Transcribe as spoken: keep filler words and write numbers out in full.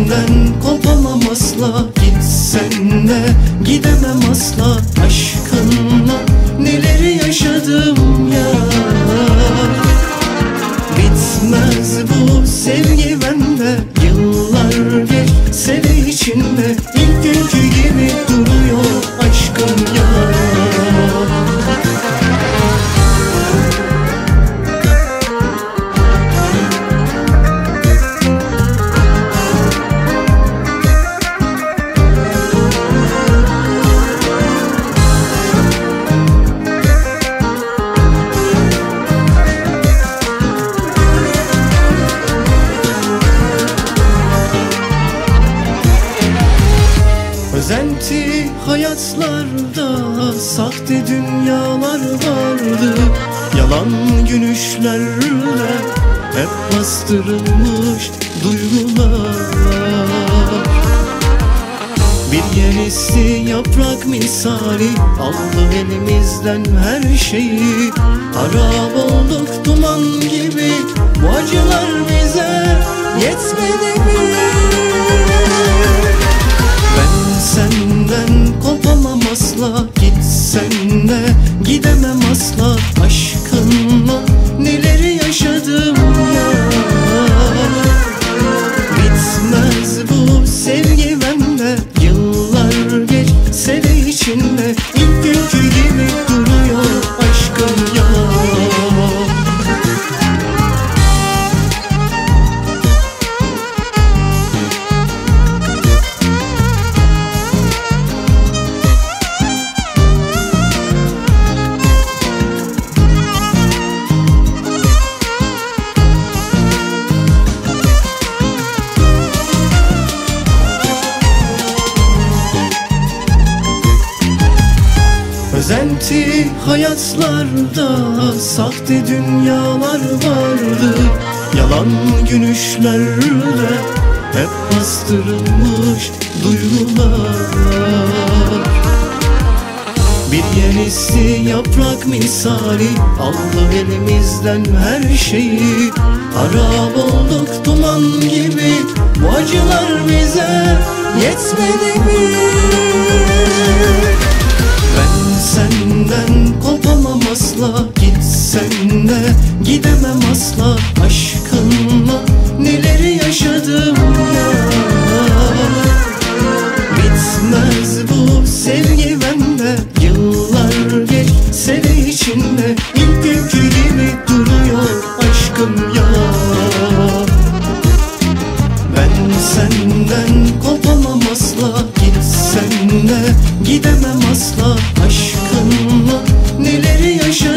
senden kopamam asla. Gitsen de gidemem asla. Aşkınla neleri yaşadım ya. Bitmez bu sevgi bende. Yıllar geçse de içinde ilk günkü gibi duruyor aşkım ya. Özenti hayatlarda sahte dünyalar vardı. Yalan gülüşlerle hep bastırılmış duygular. Bir yenisi yaprak misali aldı elimizden her şeyi. Harap olduk duman gibi, bu acılar bize yetmedi mi? Ben senden kopamam asla. Gitsen de gidemem asla. Aşkınla neleri yaşadım ya. Bitmez bu sevgi bende. Yıllar geçse de içinde ilk günkü gibi duruyor aşkım ya. Özenti hayatlarda sahte dünyalar vardı. Yalan gülüşlerle hep bastırılmış duygular. Bir yenisi yaprak misali aldı elimizden her şeyi. Harap olduk duman gibi, bu acılar bize yetmedi mi? Ben senden kopamam asla. Gitsen de gidemem asla. Aşkınla neleri yaşadım ya. Bitmez bu sevgi bende. Yıllar geçse de içinde ilk günkü gibi duruyor aşkım ya. Ben senden kopamam asla. Gitsen de gidemem asla. Aşkınla neleri yaşadım